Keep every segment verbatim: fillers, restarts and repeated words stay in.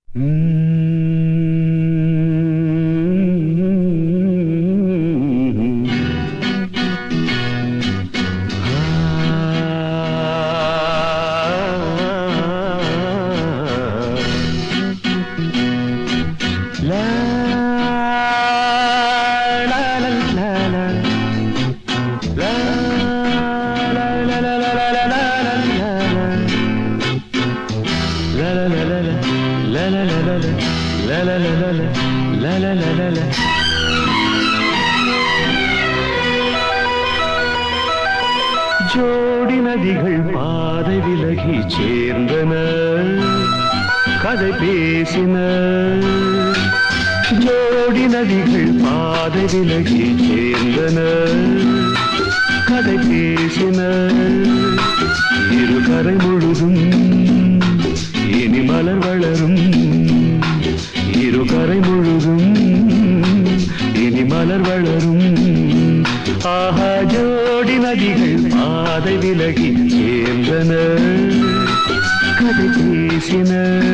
ஜோடி நதிகள் பாதை விலகி சேர்ந்தன, கதை பேசின. ஜோடி நதிகள் பாதை விலகி சேர்ந்தன, கதை பேசின. இருகரை முழுதும் இனி மலர் வளரும், இருகரை முழுதும் இனி மலர் வளரும். ஆஹா, ஜோடி நதிகள் பாதை விலகி சேர்ந்தன, கதை பேசின.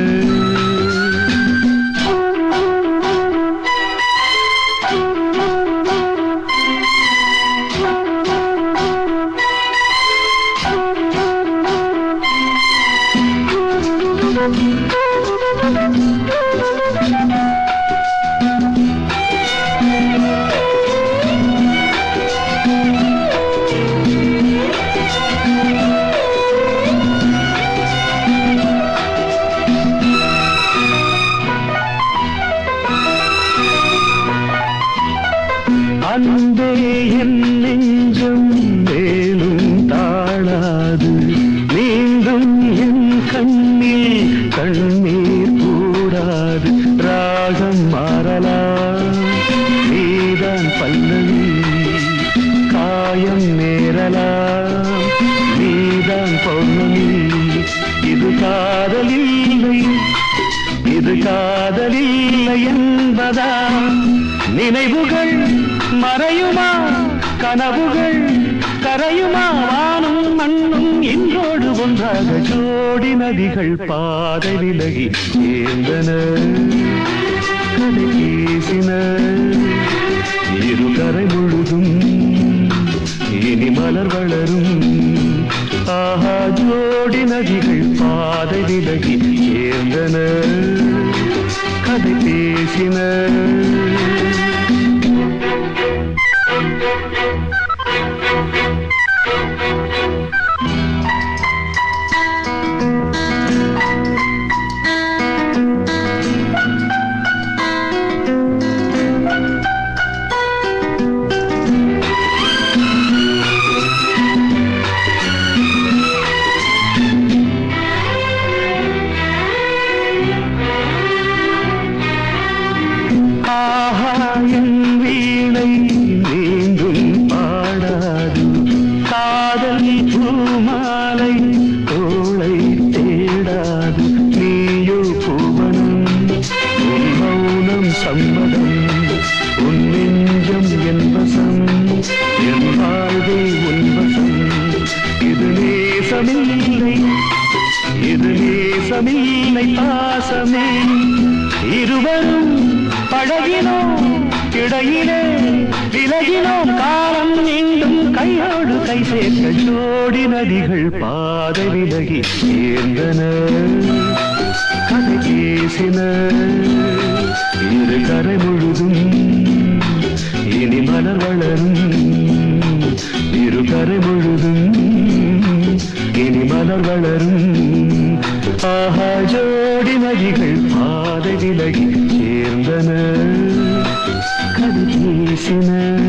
அன்பே என் நெஞ்சம் மேலும் தாழாது, மீண்டும் என் கண்ணில் கண்ணீர் கூடாது. ராகம் மாறலாம், நீதான் பல்லவி, காயம் நேரலாம், நீதான் பௌர்ணமி. இது காதலில்லை, இது காதலில்லை என்பதா? நினைவுகள் மறையுமா, கனவுகள் கரையுமா? வானும் மண்ணும் இன்றோடு ஒன்றாக ஜோடி நதிகள் பாதை விலகி சேர்ந்தன, கதை பேசின. இருகரை முழுதும் இனி மலர் வளரும். ஆஹா, ஜோடி நதிகள் பாதை விலகி சேர்ந்தன, கதை பேசின. என் வீணை மீண்டும் பாடாது, காதல் பூமாலை தோளை தேடாது. நீயோ பூவனம், உன் மௌனம் சம்மதம், உன் நெஞ்சம் என் வசம், என் வாழ்வே உன் வசம். இது நேசமில்லை, இது நேசமில்லை, பாசமே. இருவரும் பழகினோம், இடையிலே விலகினோம். காலம் மீண்டும் கையோடு கை சேர்க்க ஜோடி நதிகள் பாதை விலகி சேர்ந்தன, கதை பேசின. இரு கரை முழுதும் இனி மலர் வளரும், இரு கரை முழுதும் இனி மலர் வளரும். ஆஹா, ஜோடி நதிகள் பாதை விலகி சேர்ந்தன, கதை பேசின.